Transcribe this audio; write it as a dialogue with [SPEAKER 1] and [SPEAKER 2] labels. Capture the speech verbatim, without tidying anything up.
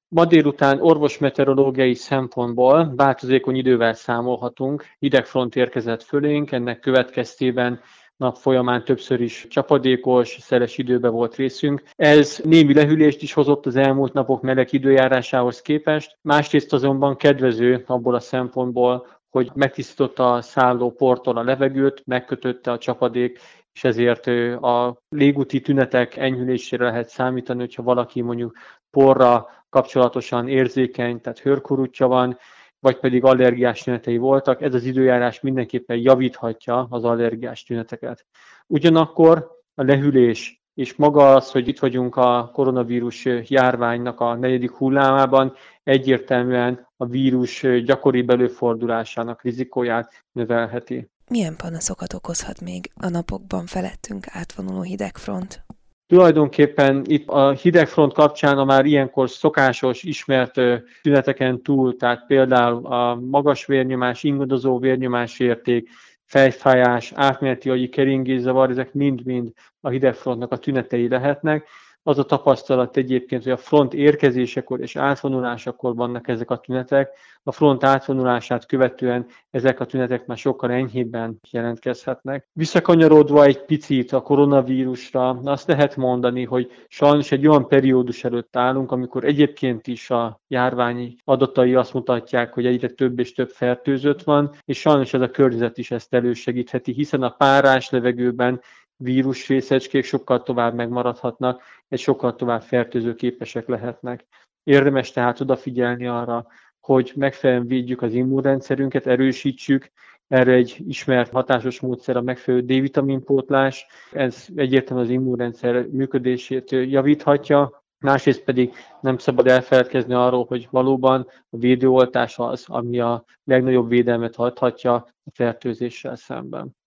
[SPEAKER 1] Ma délután orvosmeteorológiai szempontból változékony idővel számolhatunk. Hidegfront érkezett fölénk, ennek következtében nap folyamán többször is csapadékos, szeles időben volt részünk. Ez némi lehűlést is hozott az elmúlt napok meleg időjárásához képest, másrészt azonban kedvező abból a szempontból, hogy megtisztította a szálló porttól a levegőt, megkötötte a csapadék, és ezért a légúti tünetek enyhülésére lehet számítani, hogyha valaki mondjuk porra kapcsolatosan érzékeny, tehát hőrkurutja van, vagy pedig allergiás tünetei voltak, ez az időjárás mindenképpen javíthatja az allergiás tüneteket. Ugyanakkor a lehűlés és maga az, hogy itt vagyunk a koronavírus járványnak a negyedik hullámában, egyértelműen a vírus gyakoribb előfordulásának rizikóját növelheti.
[SPEAKER 2] Milyen panaszokat okozhat még a napokban felettünk átvonuló hidegfront?
[SPEAKER 1] Tulajdonképpen itt a hidegfront kapcsán a már ilyenkor szokásos, ismert tüneteken túl, tehát például a magas vérnyomás, ingadozó vérnyomásérték, fejfájás, átmeneti agyi keringészavar, ezek mind-mind a hidegfrontnak a tünetei lehetnek. Az a tapasztalat egyébként, hogy a front érkezésekor és átvonulásakor vannak ezek a tünetek. A front átvonulását követően ezek a tünetek már sokkal enyhébben jelentkezhetnek. Visszakanyarodva egy picit a koronavírusra, azt lehet mondani, hogy sajnos egy olyan periódus előtt állunk, amikor egyébként is a járvány adatai azt mutatják, hogy egyre több és több fertőzött van, és sajnos ez a környezet is ezt elősegítheti, hiszen a párás levegőben vírusrészecskék sokkal tovább megmaradhatnak, és sokkal tovább fertőzőképesek lehetnek. Érdemes tehát odafigyelni arra, hogy megfelelően védjük az immunrendszerünket, erősítsük. Erre egy ismert hatásos módszer a megfelelő D-vitaminpótlás. Ez egyértelműen az immunrendszer működését javíthatja. Másrészt pedig nem szabad elfeledkezni arról, hogy valóban a védőoltás az, ami a legnagyobb védelmet adhatja a fertőzéssel szemben.